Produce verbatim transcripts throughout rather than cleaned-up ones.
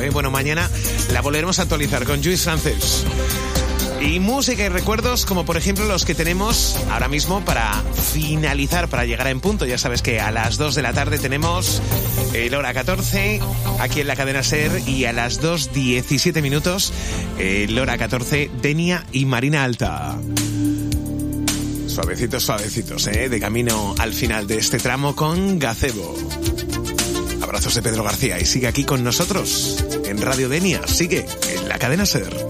¿eh? Bueno, mañana la volveremos a actualizar con Lluís Francés. Y música y recuerdos como por ejemplo los que tenemos ahora mismo para finalizar, para llegar a En Punto. Ya sabes que a las dos de la tarde tenemos el hora catorce aquí en la cadena SER y a las dos diecisiete minutos el hora catorce Denia y Marina Alta. Suavecitos, suavecitos, ¿eh? De camino al final de este tramo con Gazebo. Abrazos de Pedro García y sigue aquí con nosotros en Radio Denia, sigue en la cadena SER.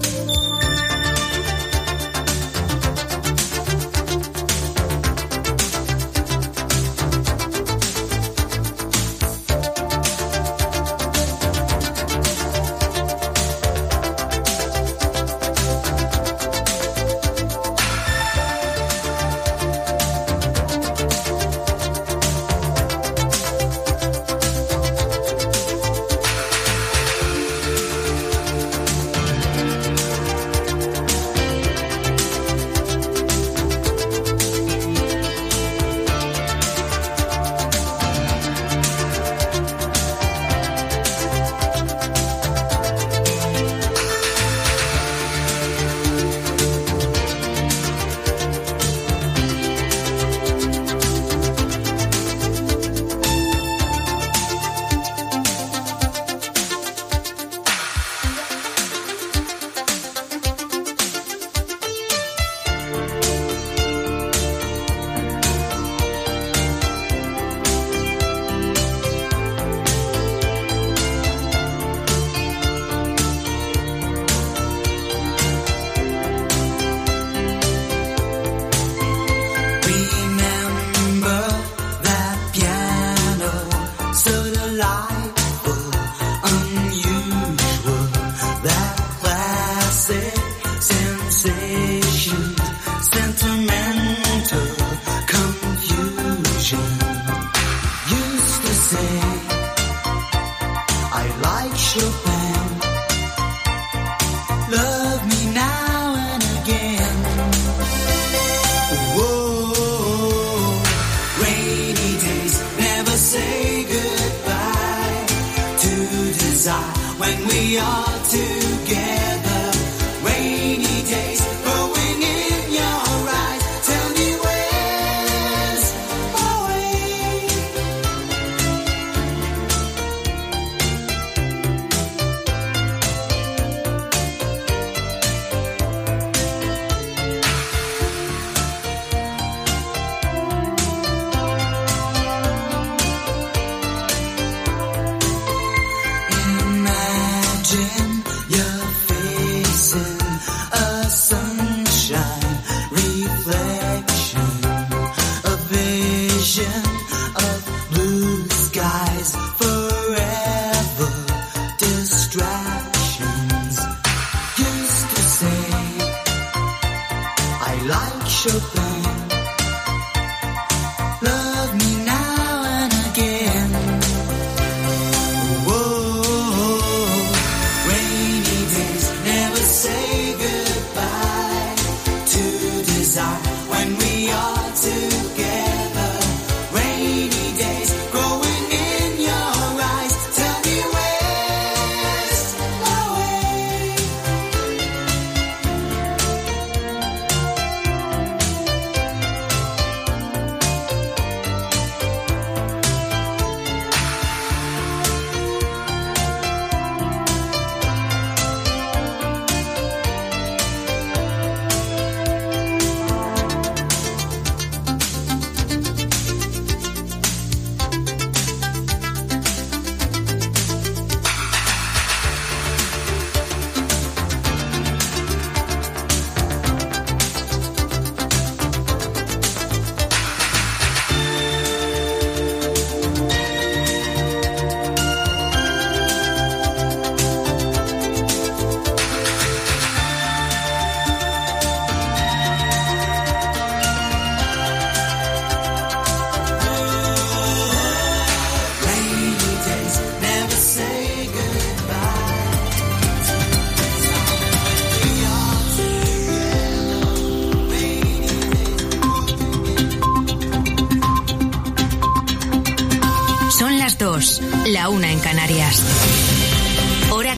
La una en Canarias.